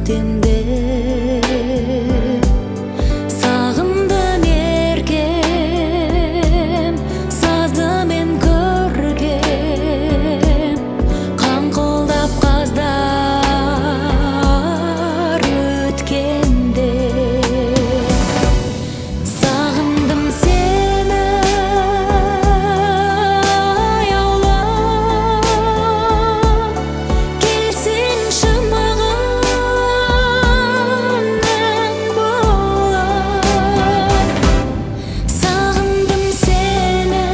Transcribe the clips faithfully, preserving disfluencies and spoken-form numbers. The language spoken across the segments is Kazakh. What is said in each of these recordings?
көктемде сағындым еркем, сазымен көргем, қаңқылдап қаздар өткенде. Сағындым сені аяулап, келсеңші маған ән болып. Сағындым сені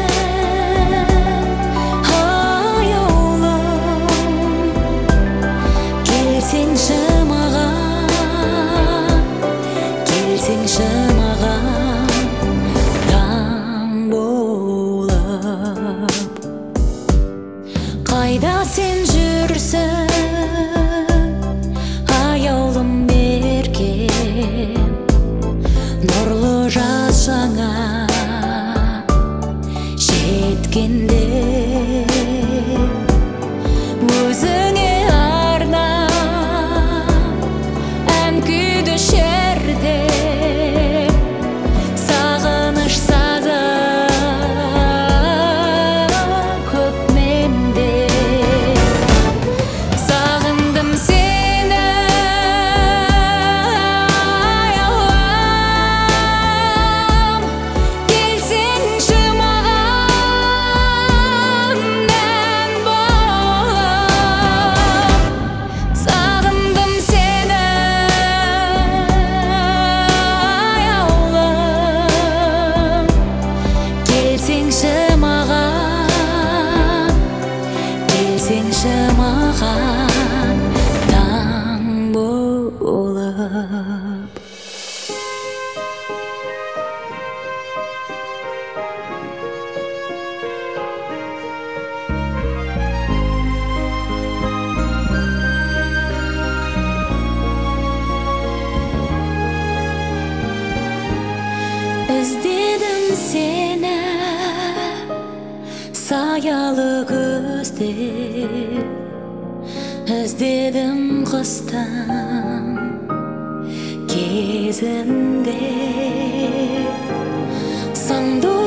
аяулап, келсеңші маған, келсеңші маған таң болып. Қайда сен жүрсің, аяулым еркем, нұрлы жаз жаңа жеткенде. Өзіңе арнап ән күйді шердеп, сағыныш сазы көп менде. Сағындым сені аяулап, келсеңші маған ән болып. Сағындым сені аяулап, келсеңші маған, келсеңші маған таң болып. Іздедім сені саялы көзде, іздедім қыстың кезінде. Сыңды